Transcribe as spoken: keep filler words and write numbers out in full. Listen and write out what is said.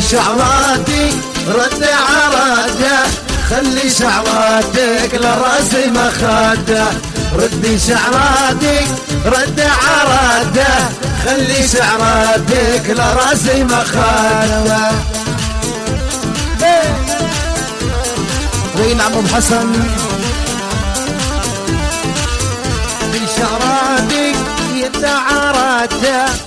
شعراتي رد عراده، خلي شعراتك لراسي مخده. ردي شعراتك رد عراده، خلي شعراتك لراسي مخده. وين عمو حسن في شعراتك يد عراده،